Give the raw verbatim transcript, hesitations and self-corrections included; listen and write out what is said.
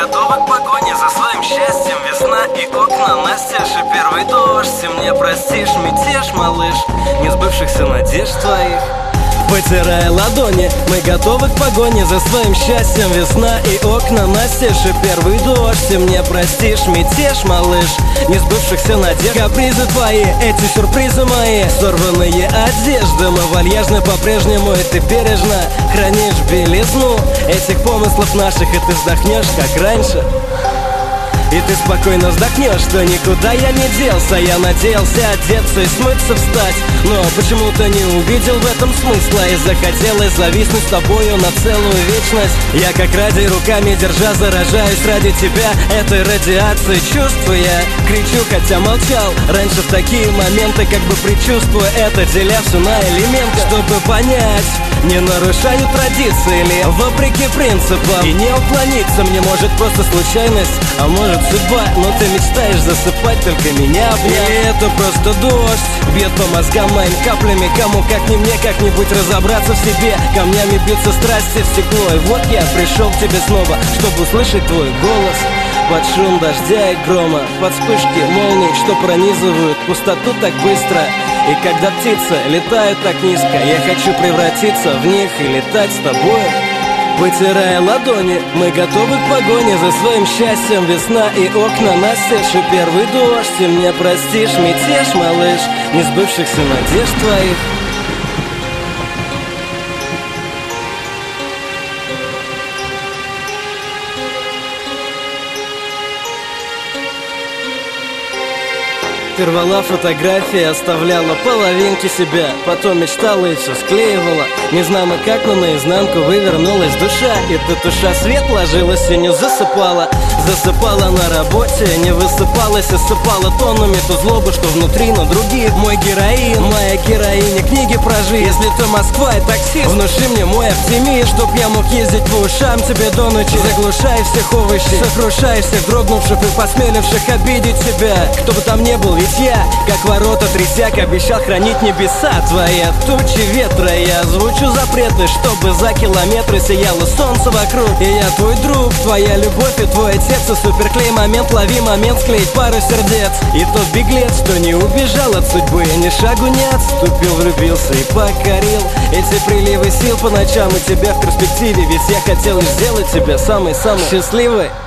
готовы к погоне за своим счастьем. Весна и окна настежь, и первый дождь. Ты мне простишь мятеж, малыш, несбывшихся надежд твоих. Потирая ладони, мы готовы к погоне за своим счастьем. Весна и окна настежь, и первый дождь. Ты мне простишь мятеж, малыш, несбывшихся надежд. Капризы твои, эти сюрпризы мои, сорванные одежды. Мы вальяжны по-прежнему, и ты бережно хранишь белизну этих помыслов наших, и ты вздохнешь, как раньше. И ты спокойно вздохнешь, что никуда я не делся. Я надеялся одеться и смыться, встать, но почему-то не увидел в этом смысла. И захотелось зависнуть с тобою на целую вечность. Я как ради руками держа заражаюсь ради тебя этой радиацией чувств. Я кричу, хотя молчал раньше в такие моменты, как бы предчувствуя это, деля все на элементы. Чтобы понять, не нарушаю традиции ли вопреки принципам. И не уклониться мне может просто случайность, а может судьба, но ты мечтаешь засыпать только меня обнять. Или это просто дождь бьет по мозгам моим каплями. Кому как не мне как-нибудь разобраться в себе. Камнями бьются страсти в стекло. И вот я пришел к тебе снова, чтобы услышать твой голос под шум дождя и грома, под вспышки молний, что пронизывают пустоту так быстро. И когда птицы летают так низко, я хочу превратиться в них и летать с тобой. Потирая ладони, мы готовы к погоне за своим счастьем. Весна и окна настежь, и первый дождь. Ты мне простишь мятеж, малыш, несбывшихся надежд твоих. Ты рвала фотографии, оставляла половинки себя, потом мечтала и все склеивала. Не знамо как, но наизнанку вывернулась душа. И ты туша свет ложилась и не засыпала. Засыпала на работе, не высыпалась и сыпала тоннами ту злобу, что внутри, но другие. Мой героин, моя героиня, книги про жизнь. Если ты Москва и таксист, внуши мне мой оптимизм, чтоб я мог ездить по ушам тебе до ночи, заглушая всех овощей, сокрушая всех дрогнувших и посмеливших обидеть тебя. Кто бы там ни был, ведь я, как ворота трясяк, обещал хранить небеса твои от тучи ветра. Я озвучу запреты, чтобы за километры сияло солнце вокруг. И я твой друг, твоя любовь и твой отец. И суперклей момент, лови момент, склеить пару сердец. И тот беглец, что не убежал от судьбы, ни шагу не отступил, влюбился и покорил эти приливы сил по ночам и тебя в перспективе. Ведь я хотел лишь сделать тебя самой-самой счастливой.